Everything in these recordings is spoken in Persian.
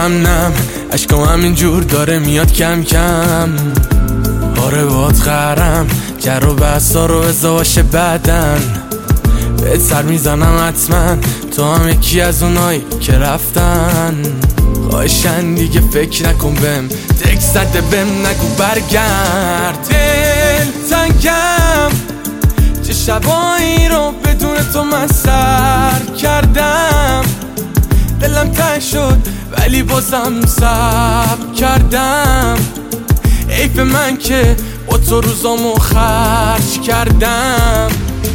امنم، اشکام همینجور داره میاد کم کم. آره باد خرم، جر و بحثا رو ازدواج بدن بهت سر میزنم حتما، تو هم یکی از اونایی که رفتن. خواهشن دیگه فکر نکن بهم، تک زده بهم نگو برگرد. دل تنگم، چه شبایی رو بدون تو من سر کردم. دلم تنگ شد ولی بازم صبر کردم. عیب من که با تو روزامو خرج کردم.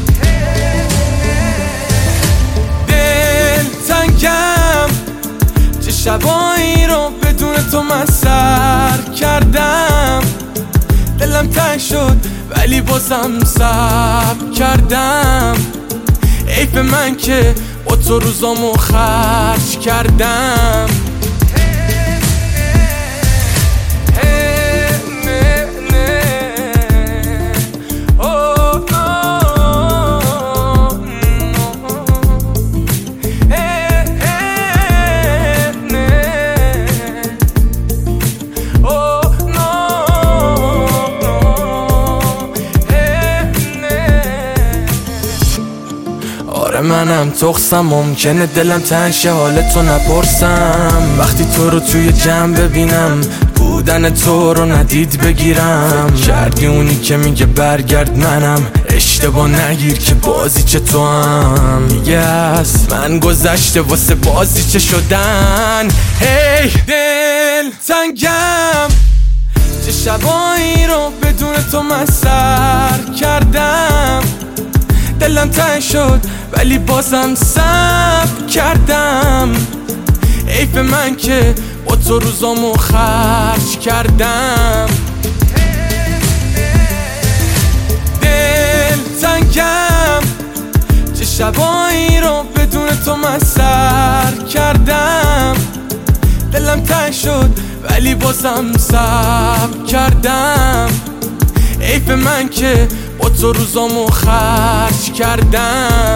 دل تنگم، چه شبایی رو بدون تو من سر کردم. دلم تنگ شد ولی بازم صبر کردم. عیب من که با تو روزامو خرج کردم. منم تخصم، ممکنه دلم تنگ شه حالتو نپرسم. وقتی تو رو توی جمع ببینم، بودن تو رو ندید بگیرم. کردی اونی که میگه برگرد، منم اشتباه نگیر که بازی چه تو هم میگه از من گذشته واسه بازی چه شدن. هی دل تنگم، چه شبایی رو بدون تو من سر کردم. دلم تنگ شد ولی بازم صبر کردم. عیب من که با تو روزامو خرج کردم. دل تنگم، چه شبایی رو بدون تو من سر کردم. دلم تنگ شد ولی بازم صبر کردم. عیب من که با تو روزامو خرج کردم.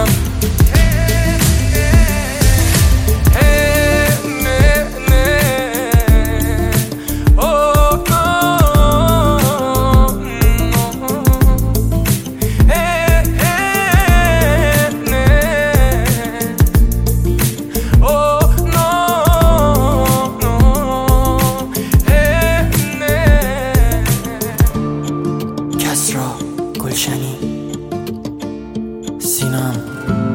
کسرا گلشنی سینام